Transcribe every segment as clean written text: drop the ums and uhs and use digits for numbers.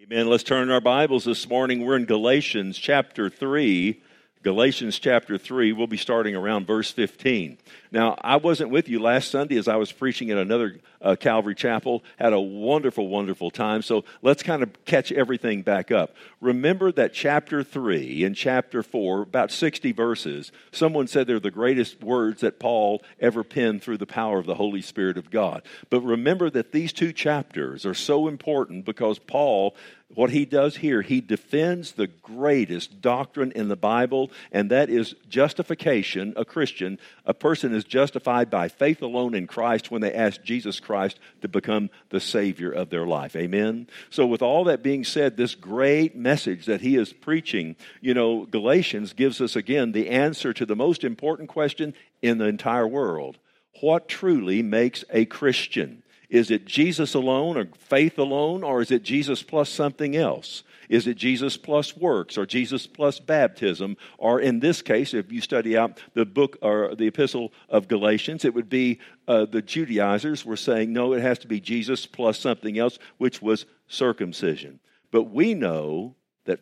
Amen. Let's turn our Bibles this morning. We're in Galatians chapter 3. Galatians chapter 3. We'll be starting around verse 15. Now, I wasn't with you last Sunday as I was preaching at another Calvary Chapel. Had a wonderful, wonderful time. So let's kind of catch everything back up. Remember that chapter 3 and chapter 4, about 60 verses, someone said they're the greatest words that Paul ever penned through the power of the Holy Spirit of God. But remember that these two chapters are so important because Paul, what he does here, he defends the greatest doctrine in the Bible, and that is justification. A Christian, a person is justified by faith alone in Christ when they ask Jesus Christ to become the Savior of their life. Amen? So with all that being said, this great message that he is preaching, Galatians gives us again the answer to the most important question in the entire world. What truly makes a Christian? Is it Jesus alone or faith alone, or is it Jesus plus something else? Is it Jesus plus works or Jesus plus baptism? Or in this case, if you study out the book or the epistle of Galatians, it would be the Judaizers were saying, no, it has to be Jesus plus something else, which was circumcision. But we know that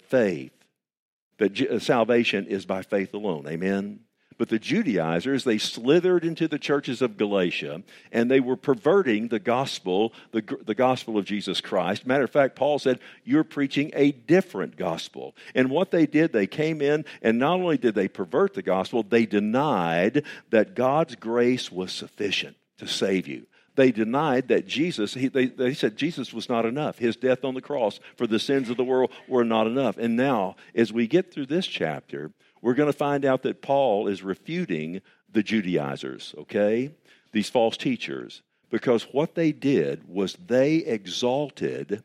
salvation is by faith alone. Amen? But the Judaizers, they slithered into the churches of Galatia, and they were perverting the gospel, the gospel of Jesus Christ. Matter of fact, Paul said, you're preaching a different gospel. And what they did, they came in, and not only did they pervert the gospel, they denied that God's grace was sufficient to save you. They denied that Jesus, they said Jesus was not enough. His death on the cross for the sins of the world were not enough. And now, as we get through this chapter, we're going to find out that Paul is refuting the Judaizers, okay? These false teachers. Because what they did was they exalted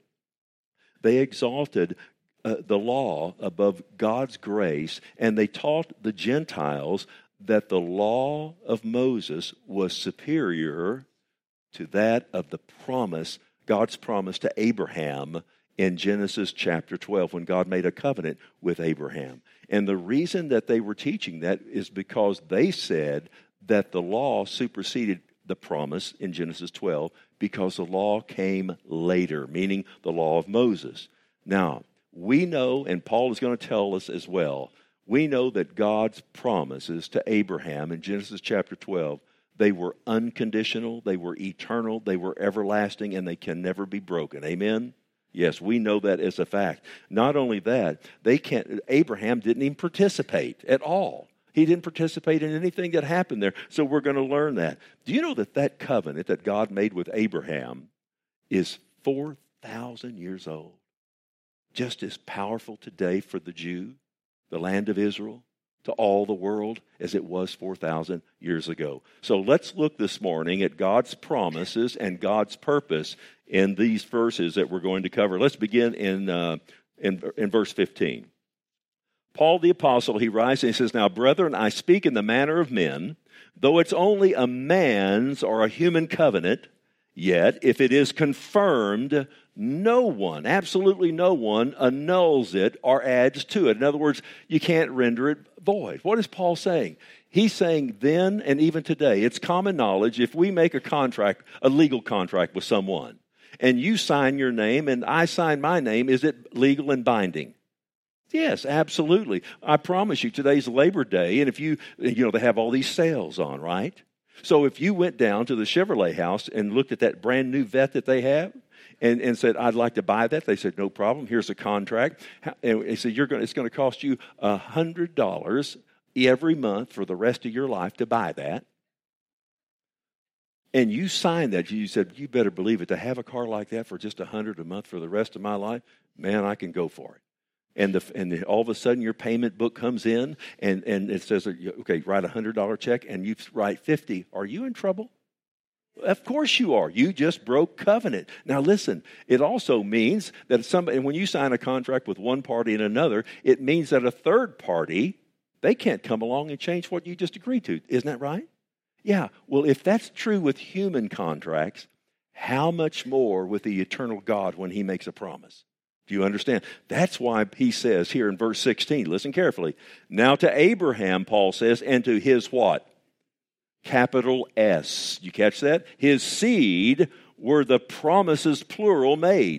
the law above God's grace, and they taught the Gentiles that the law of Moses was superior to that of the promise, God's promise to Abraham in Genesis chapter 12 when God made a covenant with Abraham. And the reason that they were teaching that is because they said that the law superseded the promise in Genesis 12 because the law came later, meaning the law of Moses. Now, we know, and Paul is going to tell us as well, we know that God's promises to Abraham in Genesis chapter 12, they were unconditional, they were eternal, they were everlasting, and they can never be broken. Amen? Yes, we know that as a fact. Not only that, Abraham didn't even participate at all. He didn't participate in anything that happened there. So we're going to learn that. Do you know that covenant that God made with Abraham is 4,000 years old? Just as powerful today for the Jew, the land of Israel, to all the world as it was 4,000 years ago. So let's look this morning at God's promises and God's purpose in these verses that we're going to cover. Let's begin in verse 15. Paul the apostle, he writes and he says, "Now, brethren, I speak in the manner of men, though it's only a man's or a human covenant, yet if it is confirmed, no one, absolutely no one, annuls it or adds to it." In other words, you can't render it void. What is Paul saying? He's saying then and even today, it's common knowledge, if we make a contract, a legal contract with someone, and you sign your name and I sign my name, is it legal and binding? Yes, absolutely. I promise you, today's Labor Day, and if they have all these sales on, right? So if you went down to the Chevrolet house and looked at that brand new Vet that they have, and said, "I'd like to buy that," they said, "No problem. Here's a contract." And they said, "It's going to cost you $100 every month for the rest of your life to buy that." And you signed that. You said, "You better believe it. To have a car like that for just $100 a month for the rest of my life, man, I can go for it." And all of a sudden your payment book comes in and it says, "Okay, write a $100 check," and you write 50. Are you in trouble? Of course you are. You just broke covenant. Now listen, it also means that when you sign a contract with one party and another, it means that a third party, they can't come along and change what you just agreed to. Isn't that right? Yeah. Well, if that's true with human contracts, how much more with the eternal God when he makes a promise? Do you understand? That's why he says here in verse 16, listen carefully. "Now to Abraham," Paul says, "and to his" what? Capital S. You catch that? "His seed were the promises plural made."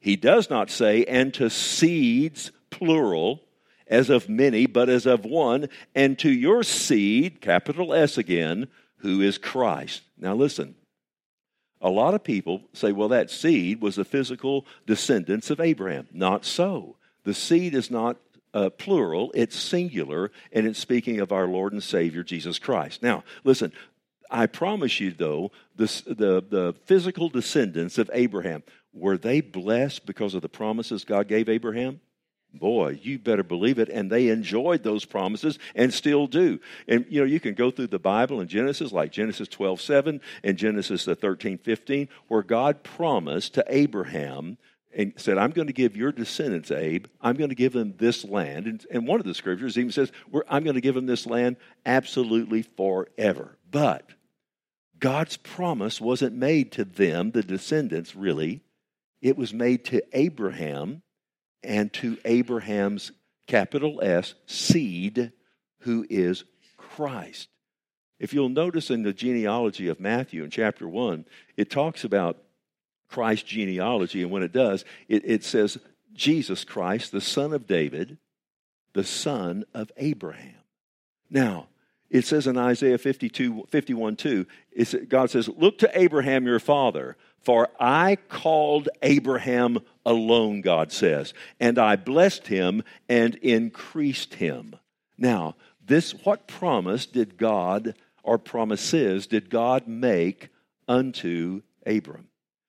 He does not say, and to seeds, plural, as of many, but as of one, and to your seed, capital S again, who is Christ. Now listen, a lot of people say, well, that seed was the physical descendants of Abraham. Not so. The seed is not plural, it's singular, and it's speaking of our Lord and Savior, Jesus Christ. Now, listen, I promise you, though, the physical descendants of Abraham, were they blessed because of the promises God gave Abraham? Boy, you better believe it. And they enjoyed those promises and still do. And, you can go through the Bible in Genesis, like Genesis 12:7 and Genesis 13:15, where God promised to Abraham and said, I'm going to give your descendants, Abe, I'm going to give them this land. And one of the scriptures even says, I'm going to give them this land absolutely forever. But God's promise wasn't made to them, the descendants, really. It was made to Abraham and to Abraham's, capital S, seed, who is Christ. If you'll notice in the genealogy of Matthew in chapter 1, it talks about Christ's genealogy, and when it does, it says Jesus Christ, the son of David, the son of Abraham. Now, it says in Isaiah 51:2, God says, look to Abraham your father, for I called Abraham alone, God says, and I blessed him and increased him. Now, what promise did God, or promises, did God make unto Abram?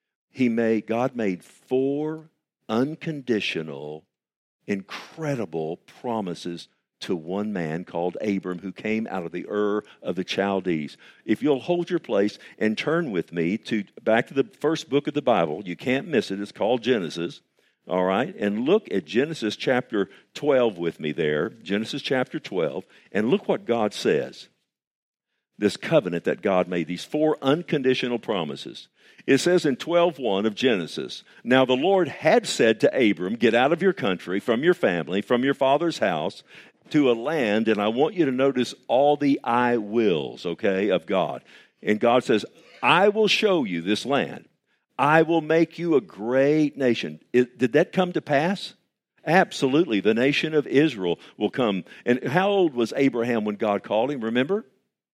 God made 4 unconditional, incredible promises to one man called Abram, who came out of the Ur of the Chaldees. If you'll hold your place and turn with me back to the first book of the Bible, you can't miss it. It's called Genesis. All right? And look at Genesis chapter 12 with me there. Genesis chapter 12. And look what God says. This covenant that God made, these 4 unconditional promises. It says in 12:1 of Genesis, now the Lord had said to Abram, get out of your country, from your family, from your father's house, to a land, and I want you to notice all the I wills, okay, of God. And God says, I will show you this land. I will make you a great nation. Did that come to pass? Absolutely. The nation of Israel will come. And how old was Abraham when God called him? Remember?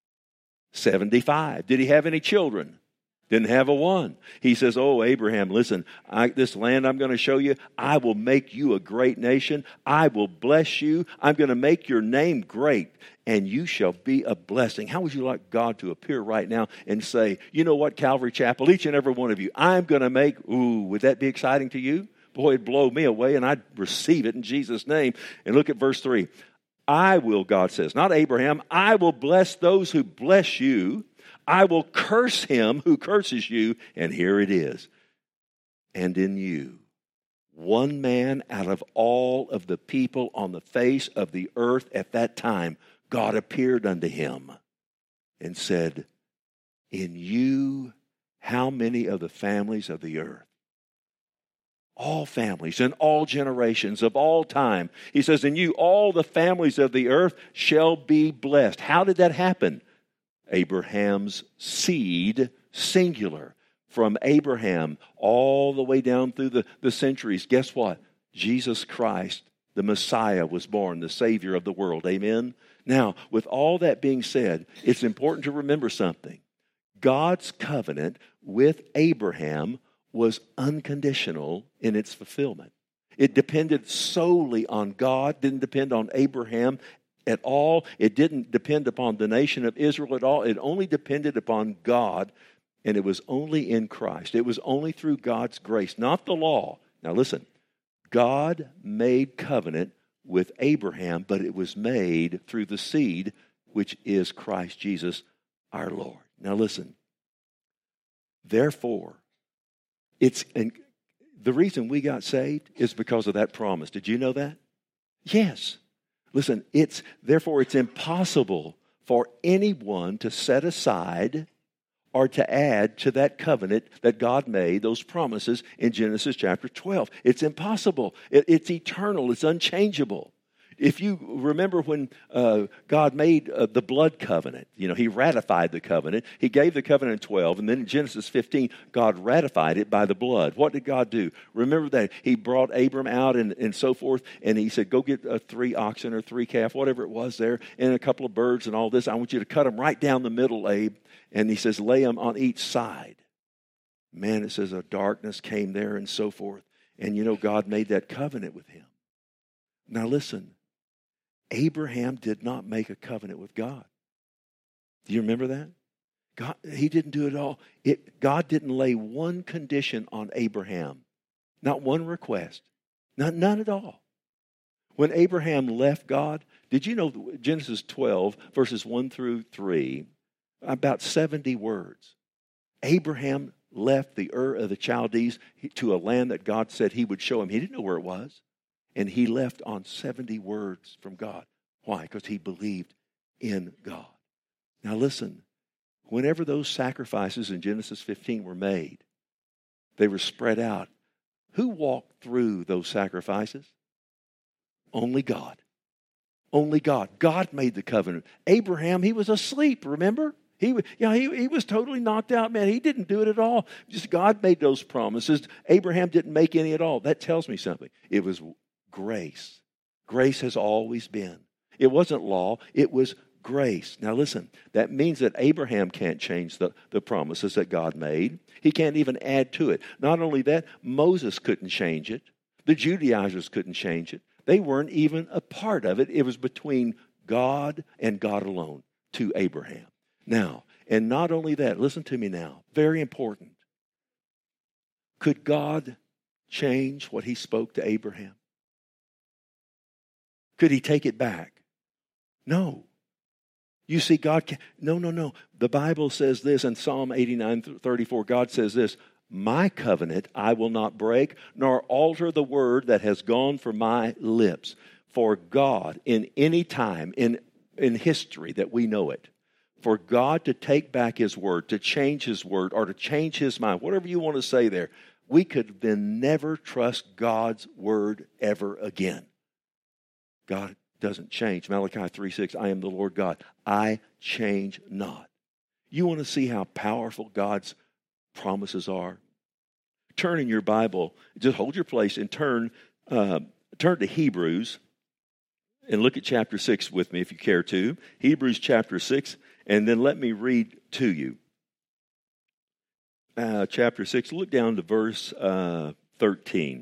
75. Did he have any children? Didn't have a one. He says, oh, Abraham, listen, this land I'm going to show you, I will make you a great nation. I will bless you. I'm going to make your name great, and you shall be a blessing. How would you like God to appear right now and say, you know what, Calvary Chapel, each and every one of you, I'm going to make, would that be exciting to you? Boy, it'd blow me away, and I'd receive it in Jesus' name. And look at verse 3. I will, God says, not Abraham, I will bless those who bless you. I will curse him who curses you, and here it is. And in you, one man out of all of the people on the face of the earth at that time, God appeared unto him and said, in you, how many of the families of the earth? All families and all generations of all time. He says, in you, all the families of the earth shall be blessed. How did that happen? Abraham's seed, singular, from Abraham all the way down through the centuries. Guess what? Jesus Christ, the Messiah, was born, the Savior of the world. Amen? Now, with all that being said, it's important to remember something. God's covenant with Abraham was unconditional in its fulfillment. It depended solely on God, didn't depend on Abraham at all. It didn't depend upon the nation of Israel at all. It only depended upon God, and it was only in Christ. It was only through God's grace, not the law. Now listen, God made covenant with Abraham, but it was made through the seed, which is Christ Jesus our Lord. Now listen, therefore, the reason we got saved is because of that promise. Did you know that? Yes. Listen, therefore it's impossible for anyone to set aside or to add to that covenant that God made, those promises in Genesis chapter 12. It's impossible. It's eternal. It's unchangeable. If you remember when God made the blood covenant, he ratified the covenant. He gave the covenant in 12, and then in Genesis 15, God ratified it by the blood. What did God do? Remember that he brought Abram out and so forth, and he said, go get 3 oxen or 3 calf, whatever it was there, and a couple of birds and all this. I want you to cut them right down the middle, Abe. And he says, lay them on each side. Man, it says a darkness came there and so forth. And God made that covenant with him. Now listen, Abraham did not make a covenant with God. Do you remember that? He didn't do it all. God didn't lay one condition on Abraham. Not one request. None at all. When Abraham left God, did you know Genesis 12, verses 1 through 3, about 70 words. Abraham left the Ur of the Chaldees to a land that God said he would show him. He didn't know where it was. And he left on 70 words from God. Why? Because he believed in God. Now listen, whenever those sacrifices in Genesis 15 were made, they were spread out. Who walked through those sacrifices? Only God. Only God. God made the covenant. Abraham, he was asleep, remember? He was totally knocked out, man. He didn't do it at all. Just God made those promises. Abraham didn't make any at all. That tells me something. It was grace. Grace has always been. It wasn't law. It was grace. Now listen, that means that Abraham can't change the promises that God made. He can't even add to it. Not only that, Moses couldn't change it. The Judaizers couldn't change it. They weren't even a part of it. It was between God and God alone to Abraham. Now, and not only that, listen to me now, very important. Could God change what he spoke to Abraham? Could he take it back? No. You see, God can, no. The Bible says this in Psalm 89:34. God says this, my covenant I will not break, nor alter the word that has gone from my lips. For God, in any time in history that we know it, for God to take back his word, to change his word, or to change his mind, whatever you want to say there, we could then never trust God's word ever again. God doesn't change. Malachi 3:6, I am the Lord God. I change not. You want to see how powerful God's promises are? Turn in your Bible, just hold your place and turn to Hebrews and look at chapter 6 with me if you care to. Hebrews chapter 6, and then let me read to you. Chapter 6, look down to verse 13.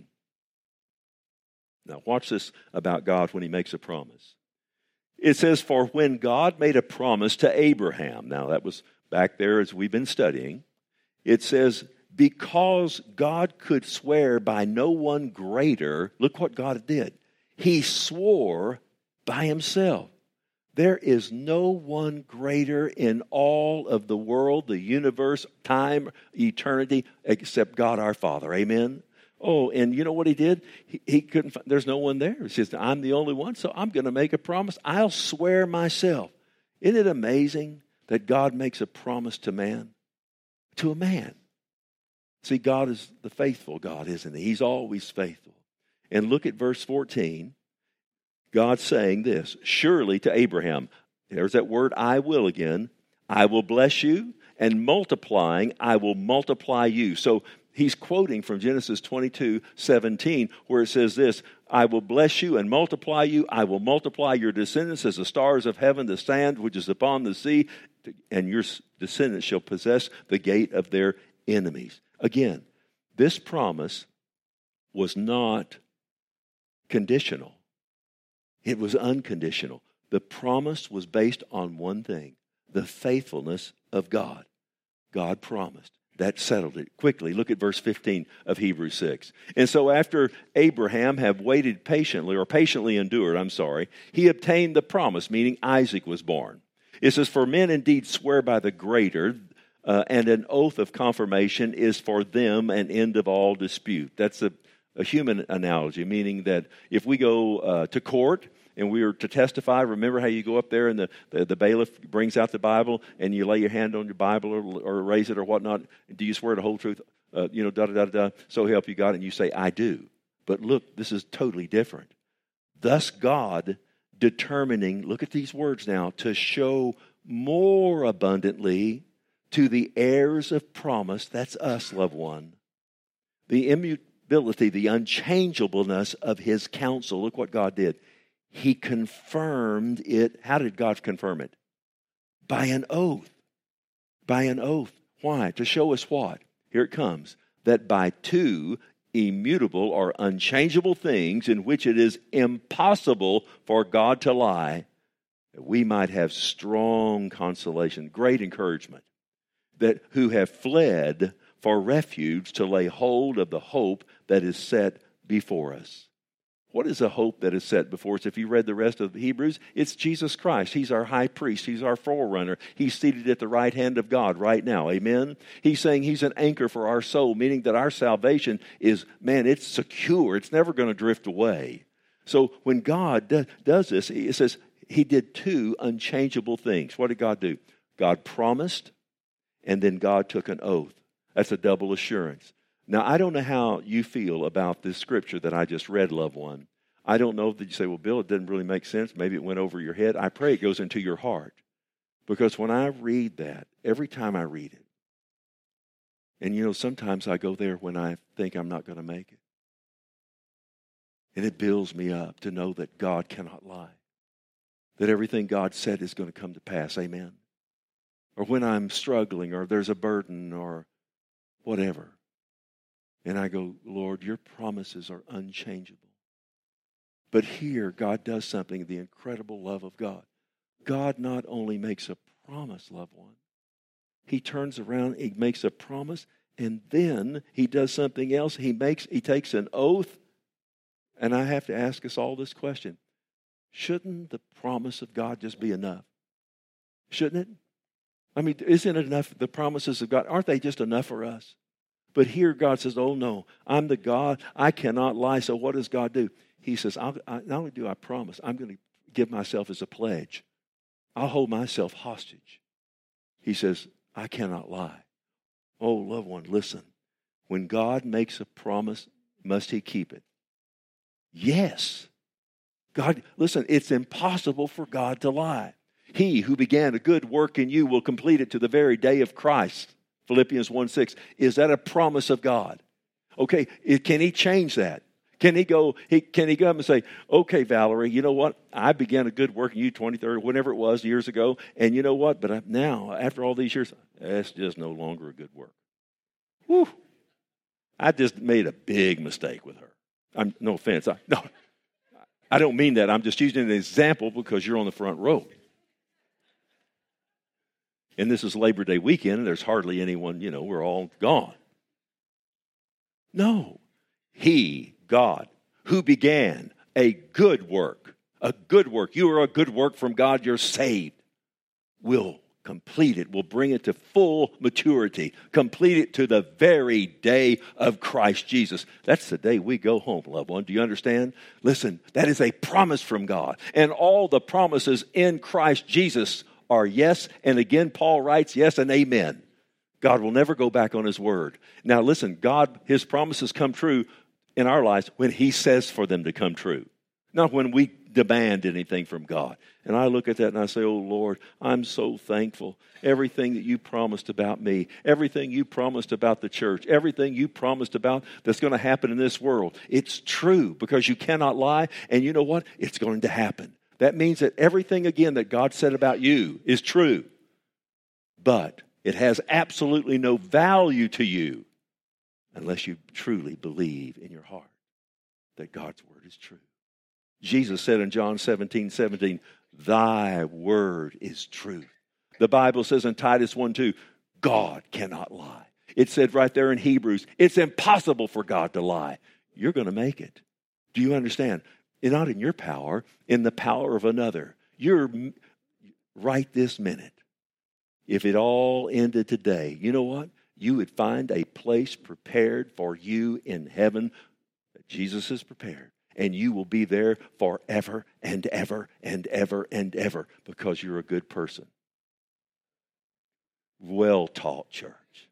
Now watch this about God when he makes a promise. It says, for when God made a promise to Abraham, now that was back there as we've been studying, it says, because God could swear by no one greater, look what God did. He swore by himself. There is no one greater in all of the world, the universe, time, eternity, except God our Father. Amen? Oh, and you know what he did? He couldn't find, there's no one there. He says, I'm the only one, so I'm going to make a promise. I'll swear myself. Isn't it amazing that God makes a promise to man? To a man. See, God is the faithful God, isn't he? He's always faithful. And look at verse 14. God saying this, surely to Abraham, there's that word I will again, I will bless you, and multiplying, I will multiply you. So he's quoting from Genesis 22:17, where it says this, I will bless you and multiply you. I will multiply your descendants as the stars of heaven, the sand which is upon the sea, and your descendants shall possess the gate of their enemies. Again, this promise was not conditional. It was unconditional. The promise was based on one thing, the faithfulness of God. God promised. That settled it. Quickly, look at verse 15 of Hebrews 6. And so after Abraham had waited patiently endured, he obtained the promise, meaning Isaac was born. It says, for men indeed swear by the greater, and an oath of confirmation is for them an end of all dispute. That's a human analogy, meaning that if we go to court and we are to testify, remember how you go up there and the bailiff brings out the Bible and you lay your hand on your Bible or raise it or whatnot. Do you swear the whole truth? So help you God, and you say, I do. But look, this is totally different. Thus God determining, look at these words now, to show more abundantly to the heirs of promise, that's us, loved one, the immutability, the unchangeableness of his counsel. Look what God did. He confirmed it. How did God confirm it? By an oath. By an oath. Why? To show us what? Here it comes. That by two immutable or unchangeable things in which it is impossible for God to lie, that we might have strong consolation, great encouragement, that who have fled for refuge to lay hold of the hope that is set before us. What is a hope that is set before us? If you read the rest of Hebrews, it's Jesus Christ. He's our high priest. He's our forerunner. He's seated at the right hand of God right now. Amen? He's saying he's an anchor for our soul, meaning that our salvation is, man, it's secure. It's never going to drift away. So when God does this, it says he did two unchangeable things. What did God do? God promised, and then God took an oath. That's a double assurance. Now, I don't know how you feel about this scripture that I just read, loved one. I don't know that you say, well, Bill, it doesn't really make sense. Maybe it went over your head. I pray it goes into your heart. Because when I read that, every time I read it, and you know, sometimes I go there when I think I'm not going to make it. And it builds me up to know that God cannot lie. That everything God said is going to come to pass. Amen. Or when I'm struggling or there's a burden or whatever. And I go, Lord, your promises are unchangeable. But here, God does something, the incredible love of God. God not only makes a promise, loved one. He turns around, he makes a promise, and then he does something else. He takes an oath. And I have to ask us all this question. Shouldn't the promise of God just be enough? Shouldn't it? I mean, isn't it enough? The promises of God, aren't they just enough for us? But here God says, oh no, I'm the God. I cannot lie. So what does God do? He says, not only do I promise, I'm going to give myself as a pledge. I'll hold myself hostage. He says, I cannot lie. Oh, loved one, listen. When God makes a promise, must he keep it? Yes. God, listen, it's impossible for God to lie. He who began a good work in you will complete it to the very day of Christ. Philippians 1:6. Is that a promise of God? Okay, can he change that? Can he go up and say, okay, Valerie, you know what? I began a good work in you 20, 30, whatever it was, years ago. And you know what? But now, after all these years, that's just no longer a good work. Whew. I just made a big mistake with her. No offense. I don't mean that. I'm just using an example because you're on the front row. And this is Labor Day weekend, and there's hardly anyone, we're all gone. No. He, God, who began a good work, you are a good work from God, you're saved, will complete it, will bring it to full maturity, complete it to the very day of Christ Jesus. That's the day we go home, loved one. Do you understand? Listen, that is a promise from God. And all the promises in Christ Jesus are yes, and again, Paul writes yes and amen. God will never go back on his word. Now listen, God, his promises come true in our lives when he says for them to come true, not when we demand anything from God. And I look at that and I say, oh Lord, I'm so thankful. Everything that you promised about me, everything you promised about the church, everything you promised about that's going to happen in this world, it's true because you cannot lie. And you know what? It's going to happen. That means that everything, again, that God said about you is true. But it has absolutely no value to you unless you truly believe in your heart that God's word is true. Jesus said in John 17:17, thy word is truth. The Bible says in Titus 1:2, God cannot lie. It said right there in Hebrews, it's impossible for God to lie. You're going to make it. Do you understand? It's not in your power, in the power of another. You're right this minute. If it all ended today, you know what? You would find a place prepared for you in heaven that Jesus has prepared. And you will be there forever and ever and ever and ever because you're a good person. Well-taught church.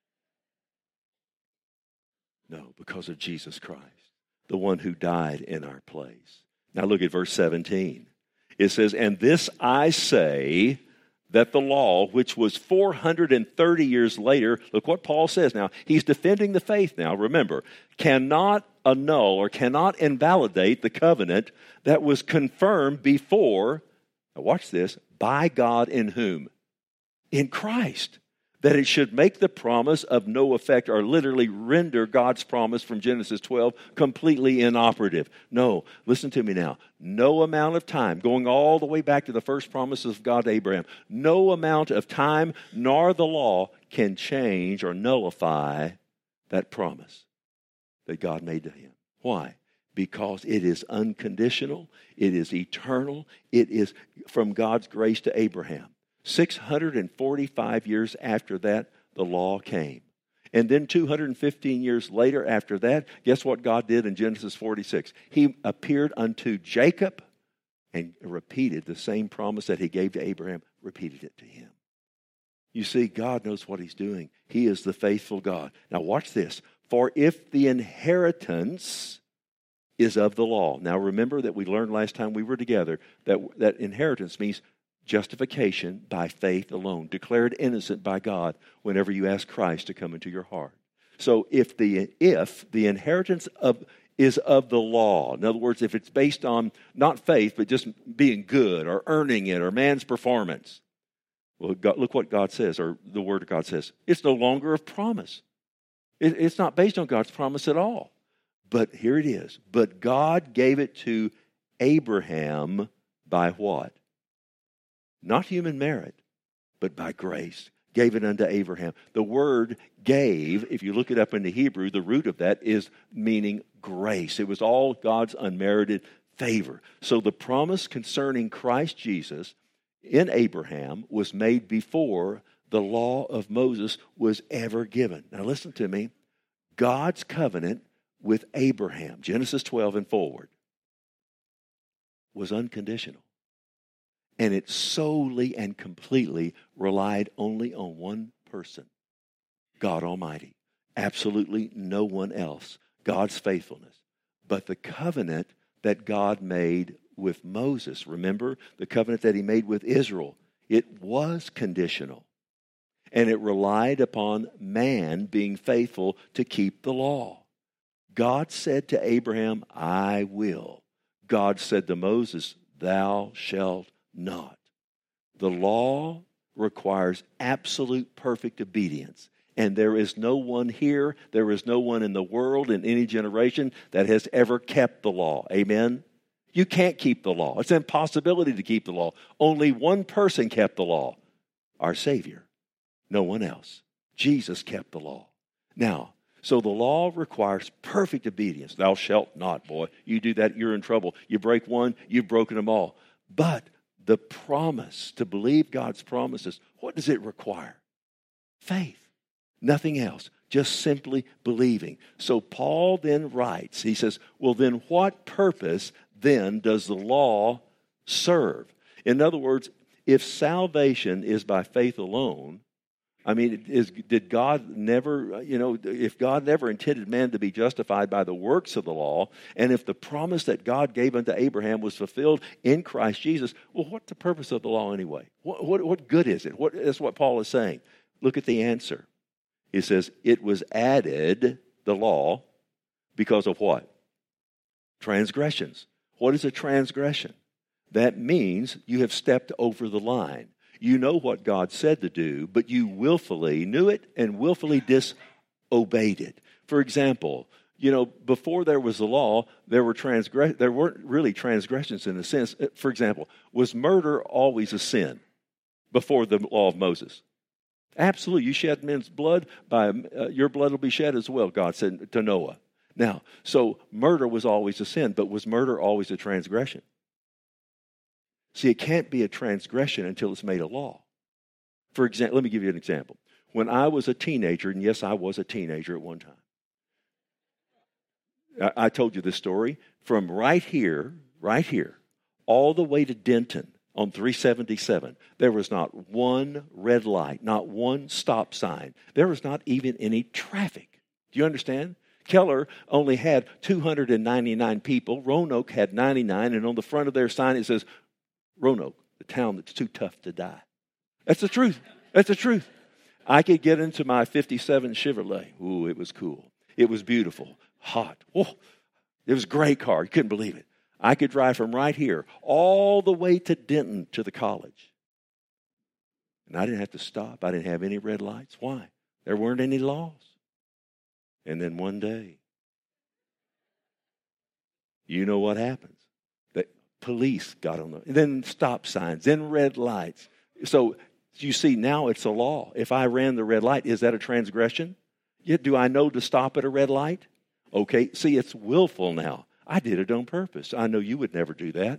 No, because of Jesus Christ, the one who died in our place. Now look at verse 17. It says, and this I say, that the law, which was 430 years later, look what Paul says now. He's defending the faith now, remember, cannot annul or cannot invalidate the covenant that was confirmed before, now watch this, by God in whom? In Christ. That it should make the promise of no effect, or literally render God's promise from Genesis 12 completely inoperative. No, listen to me now. No amount of time, going all the way back to the first promises of God to Abraham, no amount of time nor the law can change or nullify that promise that God made to him. Why? Because it is unconditional, it is eternal, it is from God's grace to Abraham. 645 years after that, the law came. And then 215 years later after that, guess what God did in Genesis 46? He appeared unto Jacob and repeated the same promise that he gave to Abraham, repeated it to him. You see, God knows what he's doing. He is the faithful God. Now watch this. For if the inheritance is of the law. Now remember that we learned last time we were together that inheritance means justification by faith alone, declared innocent by God whenever you ask Christ to come into your heart. So if the inheritance is of the law, in other words, if it's based on not faith, but just being good or earning it or man's performance, well, look what God says, or the Word of God says. It's no longer of promise. It's not based on God's promise at all. But here it is. But God gave it to Abraham by what? Not human merit, but by grace. Gave it unto Abraham. The word gave, if you look it up in the Hebrew, the root of that is meaning grace. It was all God's unmerited favor. So the promise concerning Christ Jesus in Abraham was made before the law of Moses was ever given. Now listen to me. God's covenant with Abraham, Genesis 12 and forward, was unconditional. And it solely and completely relied only on one person, God Almighty. Absolutely no one else. God's faithfulness. But the covenant that God made with Moses, remember the covenant that he made with Israel, it was conditional. And it relied upon man being faithful to keep the law. God said to Abraham, I will. God said to Moses, thou shalt not. The law requires absolute perfect obedience. And there is no one here, there is no one in the world in any generation that has ever kept the law. Amen? You can't keep the law. It's an impossibility to keep the law. Only one person kept the law, our Savior. No one else. Jesus kept the law. Now, so the law requires perfect obedience. Thou shalt not, boy. You do that, you're in trouble. You break one, you've broken them all. But the promise, to believe God's promises, what does it require? Faith. Nothing else. Just simply believing. So Paul then writes, he says, well then what purpose then does the law serve? In other words, if salvation is by faith alone, I mean, did God never, if God never intended man to be justified by the works of the law, and if the promise that God gave unto Abraham was fulfilled in Christ Jesus, well, what's the purpose of the law anyway? What good is it? That's what Paul is saying. Look at the answer. He says, it was added, the law, because of what? Transgressions. What is a transgression? That means you have stepped over the line. You know what God said to do, but you willfully knew it and willfully disobeyed it. For example, before there was the law, there weren't really transgressions in a sense. For example, was murder always a sin before the law of Moses? Absolutely. You shed men's blood, your blood will be shed as well, God said to Noah. Now, so murder was always a sin, but was murder always a transgression? See, it can't be a transgression until it's made a law. For example, let me give you an example. When I was a teenager, and yes, I was a teenager at one time. I told you this story. From right here, all the way to Denton on 377, there was not one red light, not one stop sign. There was not even any traffic. Do you understand? Keller only had 299 people. Roanoke had 99, and on the front of their sign it says, Roanoke, the town that's too tough to die. That's the truth. That's the truth. I could get into my 57 Chevrolet. Ooh, it was cool. It was beautiful. Hot. Oh, it was a great car. You couldn't believe it. I could drive from right here all the way to Denton to the college. And I didn't have to stop. I didn't have any red lights. Why? There weren't any laws. And then one day, you know what happens? The police got on and then stop signs, then red lights. So you see, now it's a law. If I ran the red light, is that a transgression? Yeah, do I know to stop at a red light? Okay, see, it's willful now. I did it on purpose. I know you would never do that.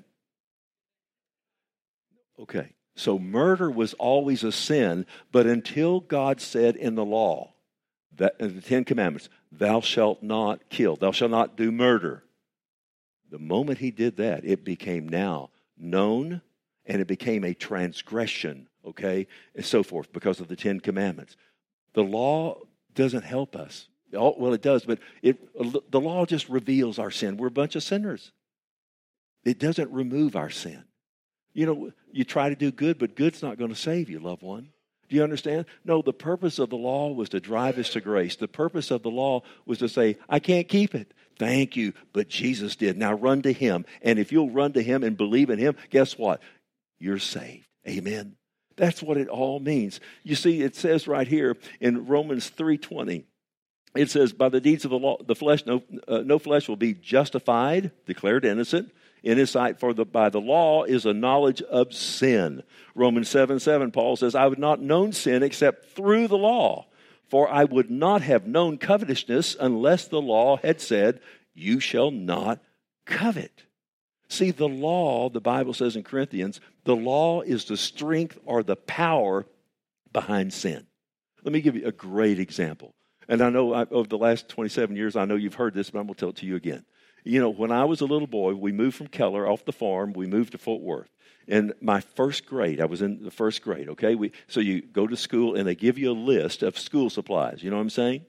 Okay, so murder was always a sin, but until God said in the law, that in the Ten Commandments, thou shalt not kill, thou shalt not do murder. The moment he did that, it became now known, and it became a transgression, okay, and so forth, because of the Ten Commandments. The law doesn't help us. Well, it does, but the law just reveals our sin. We're a bunch of sinners. It doesn't remove our sin. You know, you try to do good, but good's not going to save you, loved one. Do you understand? No, the purpose of the law was to drive us to grace. The purpose of the law was to say, I can't keep it. Thank you, but Jesus did. Now run to him. And if you'll run to him and believe in him, guess what? You're saved. Amen. That's what it all means. You see, it says right here in Romans 3:20, it says, by the deeds of the law, the flesh, no flesh will be justified, declared innocent in his sight, for by the law is a knowledge of sin. Romans 7:7, Paul says, I have not known sin except through the law, for I would not have known covetousness unless the law had said, you shall not covet. See, the law, the Bible says in Corinthians, the law is the strength or the power behind sin. Let me give you a great example. And I know over the last 27 years, I know you've heard this, but I'm going to tell it to you again. You know, when I was a little boy, we moved from Keller off the farm. We moved to Fort Worth. In my first grade, I was in the first grade, okay? So you go to school, and they give you a list of school supplies. You know what I'm saying?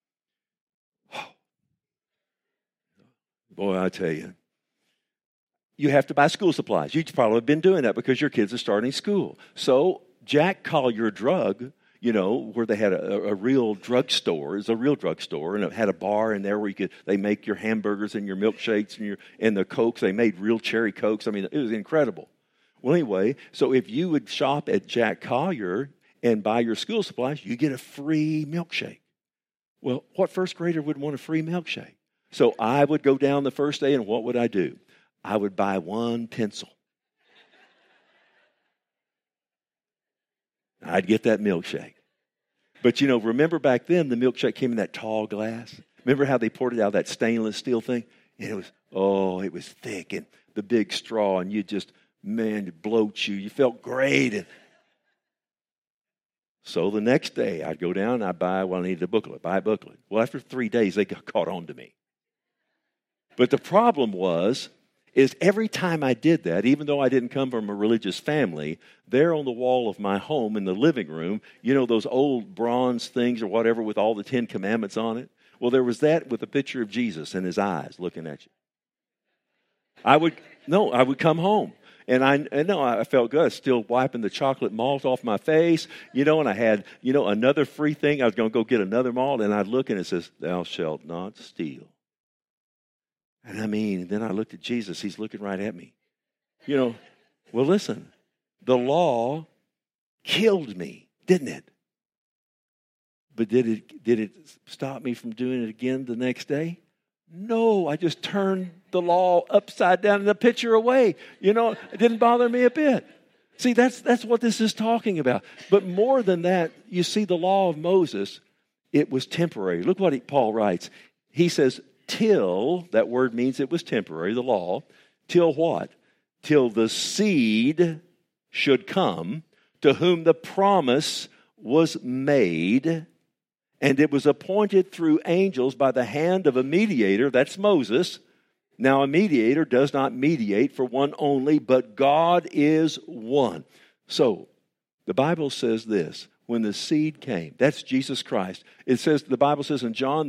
Boy, I tell you. You have to buy school supplies. You've probably been doing that because your kids are starting school. So Jack Collier Drug, you know, where they had a real drugstore. It's a real drugstore, and it had a bar in there where they make your hamburgers and your milkshakes and the Cokes. They made real cherry Cokes. I mean, it was incredible. Well, anyway, so if you would shop at Jack Collier and buy your school supplies, you get a free milkshake. Well, what first grader would want a free milkshake? So I would go down the first day, and what would I do? I would buy one pencil. I'd get that milkshake. But, you know, remember back then, the milkshake came in that tall glass. Remember how they poured it out of that stainless steel thing? And it was thick, and the big straw, and you just, man, it bloat you. You felt great. And so the next day, I'd go down, and I'd buy, I needed buy a booklet. Well, after 3 days, they caught on to me. But the problem is every time I did that, even though I didn't come from a religious family, there on the wall of my home in the living room, you know those old bronze things or whatever with all the 10 Commandments on it? Well, there was that with a picture of Jesus and his eyes looking at you. I would come home. And I felt good. I was still wiping the chocolate malt off my face, you know, and I had, you know, another free thing. I was going to go get another malt, and I'd look, and it says, thou shalt not steal. And then I looked at Jesus. He's looking right at me. You know, well, listen, the law killed me, didn't it? But did it stop me from doing it again the next day? No, I just turned the law upside down and the picture away. You know, it didn't bother me a bit. See, that's what this is talking about. But more than that, you see, the law of Moses, it was temporary. Look what Paul writes. He says, till, that word means it was temporary, the law, till what? Till the seed should come, to whom the promise was made, and it was appointed through angels by the hand of a mediator, that's Moses. Now a mediator does not mediate for one only, but God is one. So, the Bible says this, when the seed came, that's Jesus Christ. It says, the Bible says in John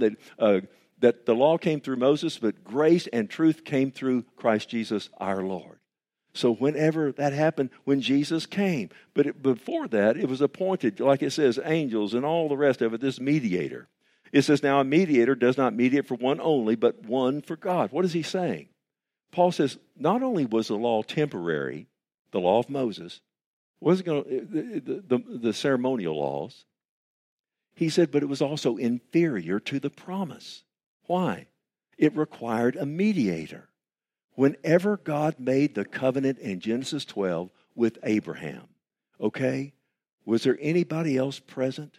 that the law came through Moses, but grace and truth came through Christ Jesus our Lord. So whenever that happened, when Jesus came. But before that, it was appointed, like it says, angels and all the rest of it, this mediator. It says, now a mediator does not mediate for one only, but one for God. What is he saying? Paul says, not only was the law temporary, the law of Moses, wasn't going the ceremonial laws. He said, but it was also inferior to the promise. Why? It required a mediator. Whenever God made the covenant in Genesis 12 with Abraham, okay, was there anybody else present?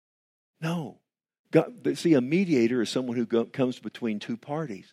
No. God, see, a mediator is someone who comes between two parties.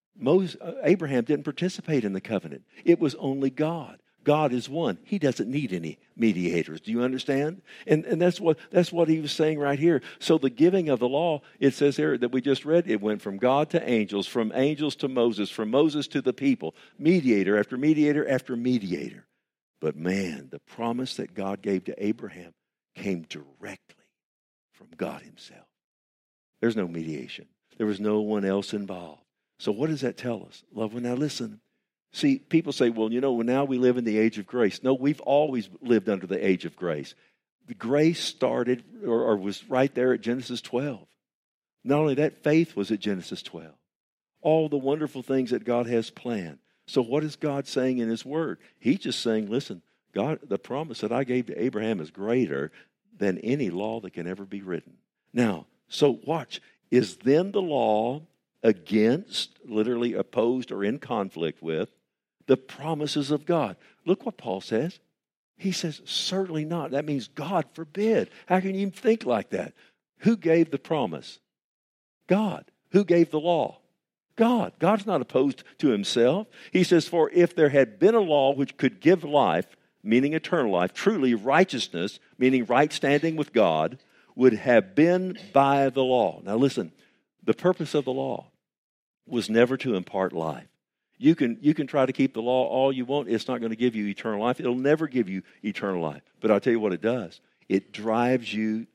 Abraham didn't participate in the covenant. It was only God. God is one. He doesn't need any mediators. Do you understand? And that's what he was saying right here. So the giving of the law, it says there that we just read, it went from God to angels, from angels to Moses, from Moses to the people, mediator after mediator after mediator. But man, the promise that God gave to Abraham came directly from God himself. There's no mediation. There was no one else involved. So what does that tell us? Loved one, now listen. See, people say, well, now we live in the age of grace. No, we've always lived under the age of grace. The grace started or was right there at Genesis 12. Not only that, faith was at Genesis 12. All the wonderful things that God has planned. So what is God saying in his word? He's just saying, listen, God, the promise that I gave to Abraham is greater than any law that can ever be written. Now, so watch. Is then the law against, literally opposed or in conflict with, the promises of God? Look what Paul says. He says, certainly not. That means God forbid. How can you even think like that? Who gave the promise? God. Who gave the law? God. God's not opposed to himself. He says, for if there had been a law which could give life, meaning eternal life, truly righteousness, meaning right standing with God, would have been by the law. Now listen, the purpose of the law was never to impart life. You can try to keep the law all you want. It's not going to give you eternal life. It'll never give you eternal life. But I'll tell you what it does. It drives you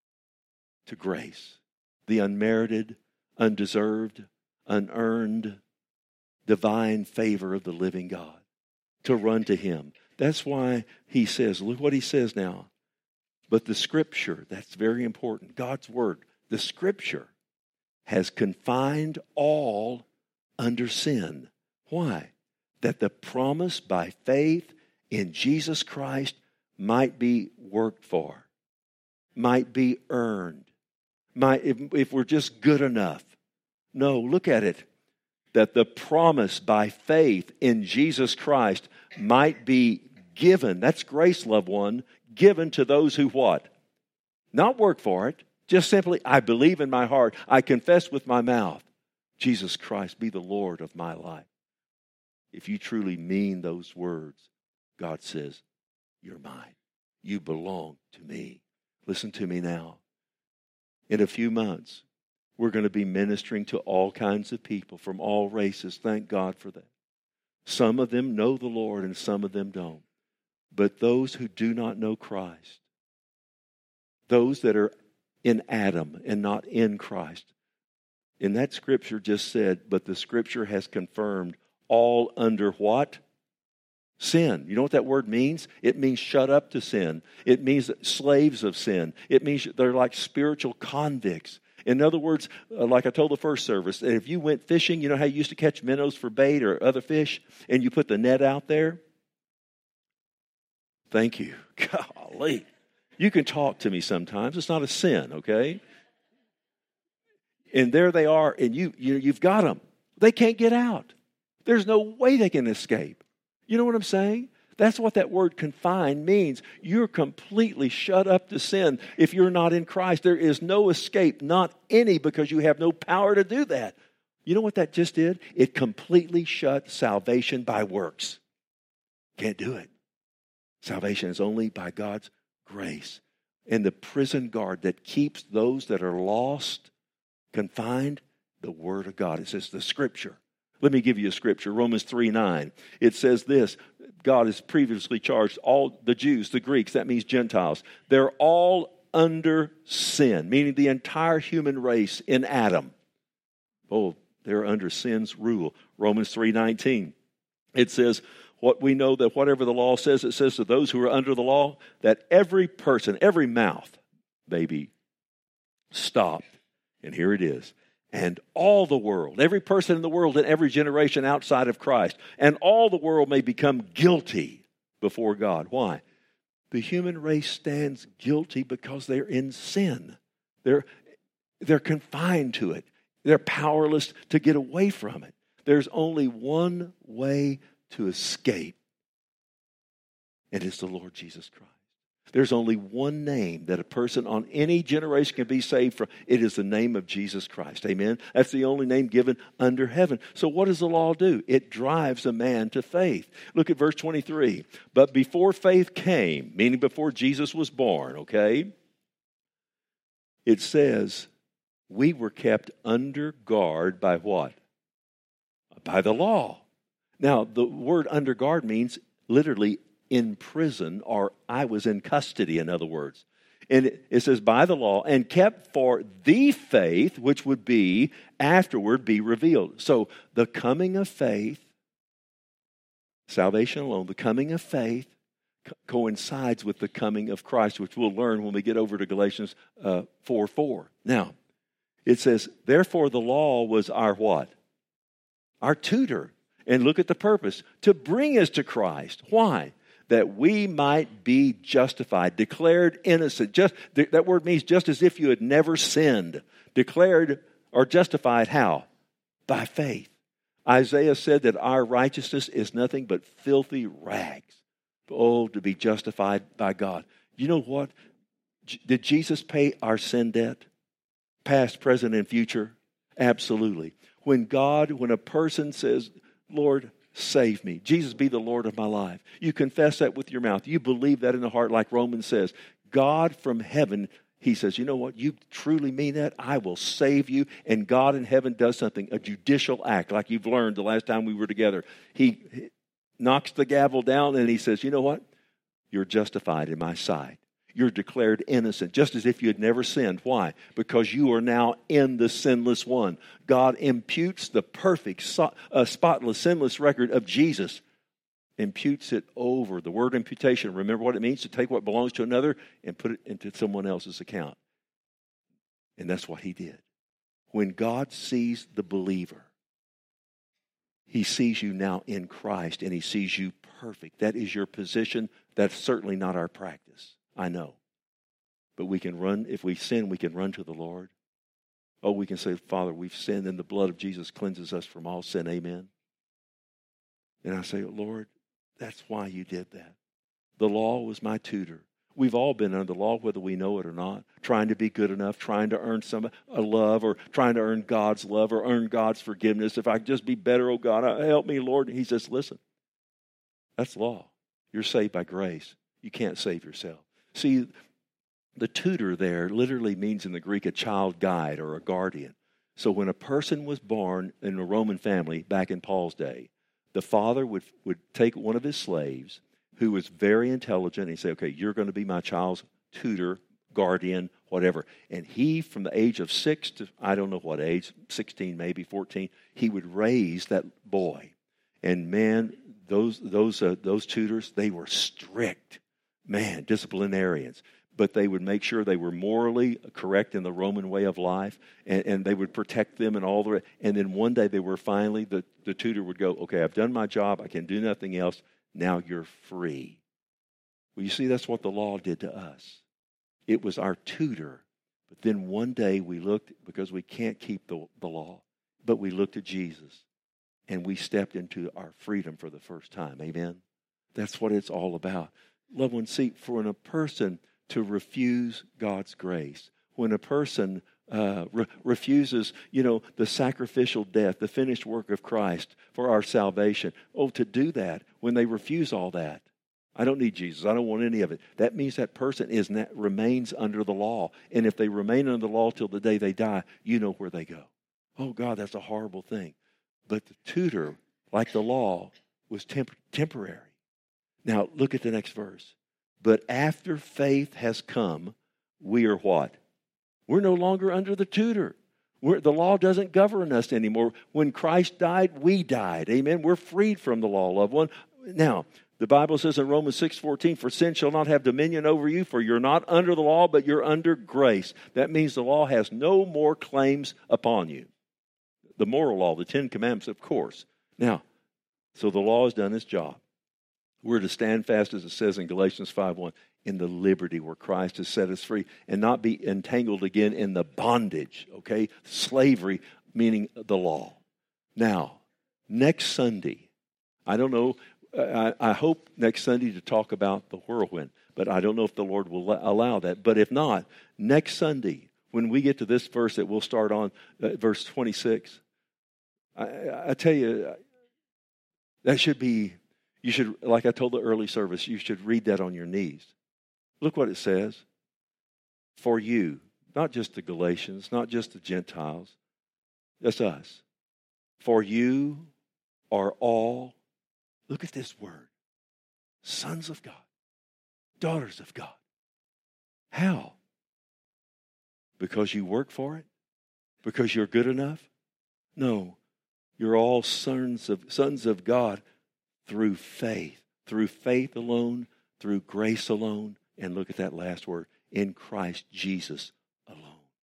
to grace. The unmerited, undeserved, unearned, divine favor of the living God. To run to him. That's why he says, look what he says now. But the Scripture, that's very important. God's Word, the Scripture has confined all under sin. Why? That the promise by faith in Jesus Christ might be worked for, might be earned, if we're just good enough. No, look at it. That the promise by faith in Jesus Christ might be given. That's grace, loved one. Given to those who what? Not work for it. Just simply, I believe in my heart. I confess with my mouth. Jesus Christ be the Lord of my life. If you truly mean those words, God says, you're mine. You belong to me. Listen to me now. In a few months, we're going to be ministering to all kinds of people from all races. Thank God for that. Some of them know the Lord and some of them don't. But those who do not know Christ, those that are in Adam and not in Christ, in that scripture just said, but the scripture has confirmed all under what? Sin. You know what that word means? It means shut up to sin. It means slaves of sin. It means they're like spiritual convicts. In other words, like I told the first service, if you went fishing, you know how you used to catch minnows for bait or other fish, and you put the net out there? Thank you. Golly. You can talk to me sometimes. It's not a sin, okay? And there they are, and you've got them. They can't get out. There's no way they can escape. You know what I'm saying? That's what that word confined means. You're completely shut up to sin if you're not in Christ. There is no escape, not any, because you have no power to do that. You know what that just did? It completely shut salvation by works. Can't do it. Salvation is only by God's grace. And the prison guard that keeps those that are lost, confined, the Word of God. It says the Scripture. Let me give you a scripture, Romans 3:9. It says this, God has previously charged all the Jews, the Greeks, that means Gentiles. They're all under sin, meaning the entire human race in Adam. Oh, they're under sin's rule. Romans 3:19. It says, what we know that whatever the law says, it says to those who are under the law, that every person, every mouth, baby, stopped. And here it is. And all the world, every person in the world in every generation outside of Christ, and all the world may become guilty before God. Why? The human race stands guilty because they're in sin. They're confined to it. They're powerless to get away from it. There's only one way to escape, and it's the Lord Jesus Christ. There's only one name that a person on any generation can be saved from. It is the name of Jesus Christ. Amen? That's the only name given under heaven. So what does the law do? It drives a man to faith. Look at verse 23. But before faith came, meaning before Jesus was born, okay? It says, we were kept under guard by what? By the law. Now, the word under guard means literally in prison, or I was in custody, in other words. And it says by the law, and kept for the faith, which would be afterward be revealed. So the coming of faith, salvation alone, the coming of faith coincides with the coming of Christ, which we'll learn when we get over to Galatians 4:4. Now, it says, therefore the law was our what? Our tutor. And look at the purpose, to bring us to Christ. Why? That we might be justified, declared innocent. That word means just as if you had never sinned. Declared or justified how? By faith. Isaiah said that our righteousness is nothing but filthy rags. Oh, to be justified by God. You know what? Did Jesus pay our sin debt? Past, present, and future? Absolutely. When a person says, Lord, save me. Jesus be the Lord of my life. You confess that with your mouth. You believe that in the heart, like Romans says. God from heaven, he says, you know what? You truly mean that? I will save you. And God in heaven does something, a judicial act, like you've learned the last time we were together. He knocks the gavel down and he says, you know what? You're justified in my sight. You're declared innocent, just as if you had never sinned. Why? Because you are now in the sinless one. God imputes the perfect, spotless, sinless record of Jesus. Imputes it over. The word imputation, remember what it means? To take what belongs to another and put it into someone else's account. And that's what he did. When God sees the believer, he sees you now in Christ and he sees you perfect. That is your position. That's certainly not our practice. I know. But we can run, if we sin, we can run to the Lord. Oh, we can say, Father, we've sinned and the blood of Jesus cleanses us from all sin. Amen. And I say, Lord, that's why you did that. The law was my tutor. We've all been under the law, whether we know it or not, trying to be good enough, trying to earn a love, or trying to earn God's love or earn God's forgiveness. If I could just be better, oh God, help me, Lord. And he says, listen, that's law. You're saved by grace. You can't save yourself. See, the tutor there literally means in the Greek a child guide or a guardian. So when a person was born in a Roman family back in Paul's day, the father would take one of his slaves who was very intelligent and he'd say, okay, you're going to be my child's tutor, guardian, whatever. And he, from the age of 6 to I don't know what age, 16 maybe, 14, he would raise that boy. And man, those tutors, they were strict. Man, disciplinarians. But they would make sure they were morally correct in the Roman way of life, and they would protect them and all the rest. And then one day they were finally, the tutor would go, okay, I've done my job. I can do nothing else. Now you're free. Well, you see, that's what the law did to us. It was our tutor. But then one day we looked, because we can't keep the law, but we looked at Jesus, and we stepped into our freedom for the first time. Amen? That's what it's all about. Loved ones, see, for a person to refuse God's grace, when a person refuses, the sacrificial death, the finished work of Christ for our salvation, to do that, when they refuse all that, I don't need Jesus, I don't want any of it. That means that person remains under the law. And if they remain under the law till the day they die, you know where they go. Oh God, that's a horrible thing. But the tutor, like the law, was temporary. Now, look at the next verse. But after faith has come, we are what? We're no longer under the tutor. The law doesn't govern us anymore. When Christ died, we died. Amen? We're freed from the law, loved one. Now, the Bible says in Romans 6:14, for sin shall not have dominion over you, for you're not under the law, but you're under grace. That means the law has no more claims upon you. The moral law, the Ten Commandments, of course. Now, so the law has done its job. We're to stand fast, as it says in Galatians 5:1, in the liberty where Christ has set us free, and not be entangled again in the bondage, okay? Slavery, meaning the law. Now, next Sunday, I don't know, I hope next Sunday to talk about the whirlwind, but I don't know if the Lord will allow that. But if not, next Sunday, when we get to this verse that we'll start on, verse 26, I tell you, that should be, you should, like I told the early service, you should read that on your knees. Look what it says. For you, not just the Galatians, not just the Gentiles, that's us. For you are all, look at this word, sons of God, daughters of God. How? Because you work for it? Because you're good enough? No. You're all sons of God through faith alone, through grace alone, and look at that last word, in Christ Jesus alone.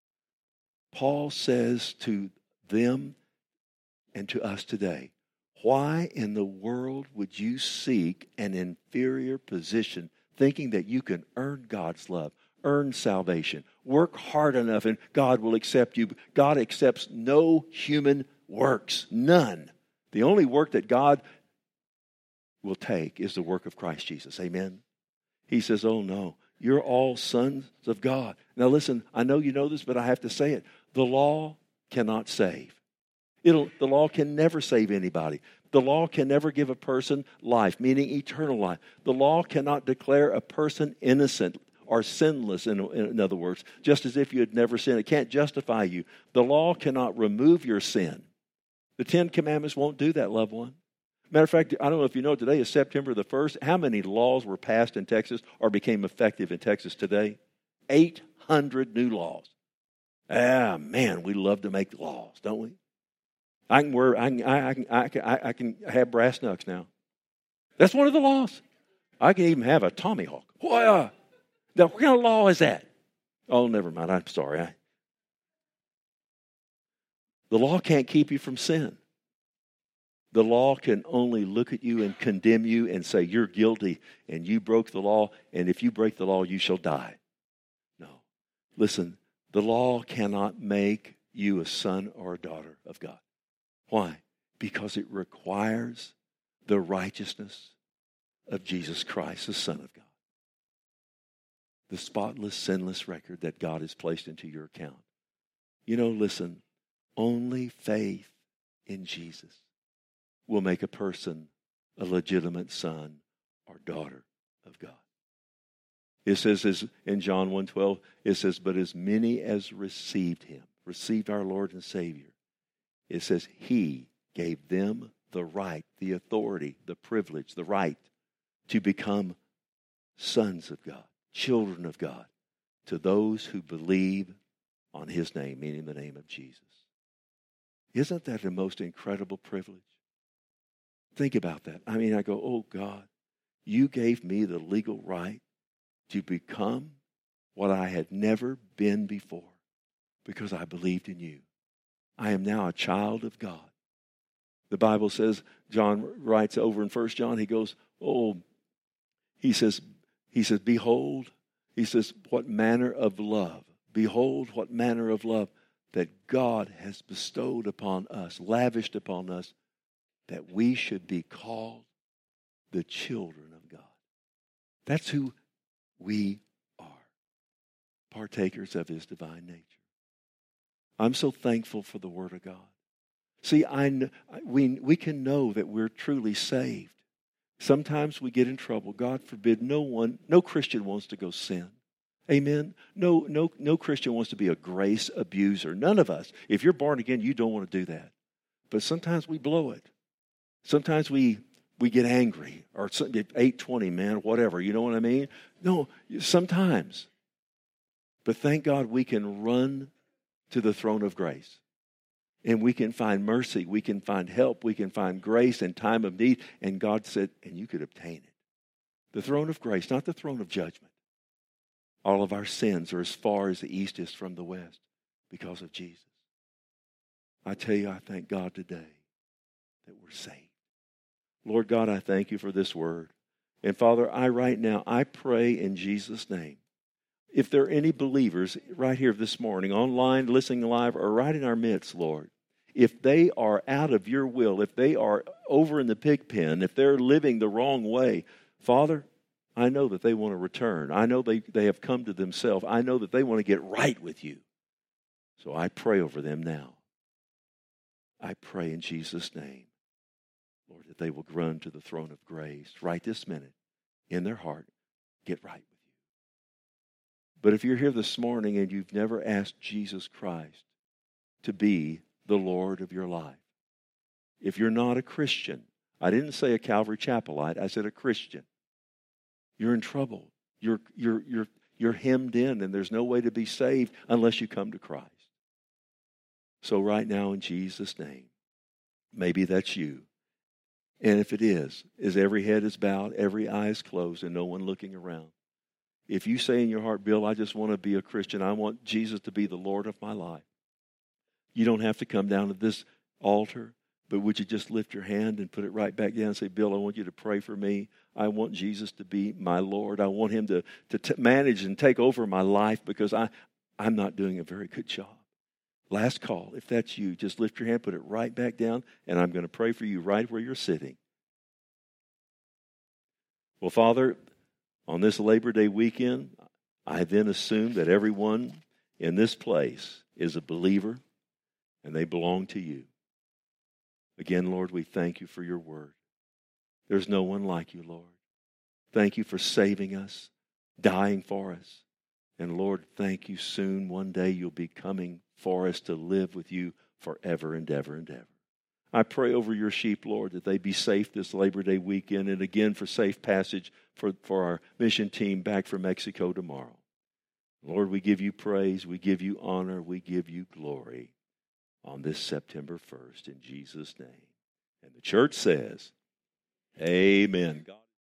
Paul says to them and to us today, why in the world would you seek an inferior position thinking that you can earn God's love, earn salvation, work hard enough and God will accept you? God accepts no human works, none. The only work that God will take is the work of Christ Jesus. Amen? He says, oh no, you're all sons of God. Now listen, I know you know this, but I have to say it. The law cannot save. The law can never save anybody. The law can never give a person life, meaning eternal life. The law cannot declare a person innocent or sinless, in other words, just as if you had never sinned. It can't justify you. The law cannot remove your sin. The Ten Commandments won't do that, loved one. Matter of fact, I don't know if you know, today is September the 1st. How many laws were passed in Texas or became effective in Texas today? 800 new laws. Ah, man, we love to make laws, don't we? I can have brass knucks now. That's one of the laws. I can even have a Tommy Hawk. Now, what kind of law is that? Oh, never mind. I'm sorry. The law can't keep you from sin. The law can only look at you and condemn you and say you're guilty and you broke the law, and if you break the law, you shall die. No. Listen, the law cannot make you a son or a daughter of God. Why? Because it requires the righteousness of Jesus Christ, the Son of God. The spotless, sinless record that God has placed into your account. You know, listen, only faith in Jesus will make a person a legitimate son or daughter of God. It says in John 1:12, it says, but as many as received him, received our Lord and Savior, it says he gave them the right, the authority, the privilege, the right to become sons of God, children of God, to those who believe on his name, meaning the name of Jesus. Isn't that the most incredible privilege? Think about that. I mean, I go, oh God, you gave me the legal right to become what I had never been before because I believed in you. I am now a child of God. The Bible says, John writes over in 1 John, he goes, he says, behold, he says, what manner of love, behold what manner of love that God has bestowed upon us, lavished upon us, that we should be called the children of God. That's who we are, partakers of his divine nature. I'm so thankful for the Word of God. See, we can know that we're truly saved. Sometimes we get in trouble. God forbid, no Christian wants to go sin. Amen? No Christian wants to be a grace abuser. None of us. If you're born again, you don't want to do that. But sometimes we blow it. Sometimes we get angry, or 8:20, man, whatever. You know what I mean? No, sometimes. But thank God we can run to the throne of grace. And we can find mercy, we can find help, we can find grace in time of need. And God said, and you could obtain it. The throne of grace, not the throne of judgment. All of our sins are as far as the east is from the west because of Jesus. I tell you, I thank God today that we're saved. Lord God, I thank you for this word. And Father, right now, I pray in Jesus' name. If there are any believers right here this morning, online, listening live, or right in our midst, Lord, if they are out of your will, if they are over in the pig pen, if they're living the wrong way, Father, I know that they want to return. I know they have come to themselves. I know that they want to get right with you. So I pray over them now. I pray in Jesus' name, Lord, that they will run to the throne of grace right this minute in their heart, get right with you. But if you're here this morning and you've never asked Jesus Christ to be the Lord of your life, if you're not a Christian, I didn't say a Calvary Chapelite, I said a Christian, you're in trouble. You're hemmed in, and there's no way to be saved unless you come to Christ. So right now in Jesus' name, maybe that's you. And if it is every head is bowed, every eye is closed, and no one looking around. If you say in your heart, Bill, I just want to be a Christian. I want Jesus to be the Lord of my life. You don't have to come down to this altar, but would you just lift your hand and put it right back down and say, Bill, I want you to pray for me. I want Jesus to be my Lord. I want him to manage and take over my life because I'm not doing a very good job. Last call. If that's you, just lift your hand, put it right back down, and I'm going to pray for you right where you're sitting. Well, Father, on this Labor Day weekend, I then assume that everyone in this place is a believer and they belong to you. Again, Lord, we thank you for your word. There's no one like you, Lord. Thank you for saving us, dying for us. And Lord, thank you soon. One day you'll be coming for us to live with you forever and ever and ever. I pray over your sheep, Lord, that they be safe this Labor Day weekend, and again for safe passage for our mission team back from Mexico tomorrow. Lord, we give you praise, we give you honor, we give you glory on this September 1st in Jesus' name. And the church says, amen. God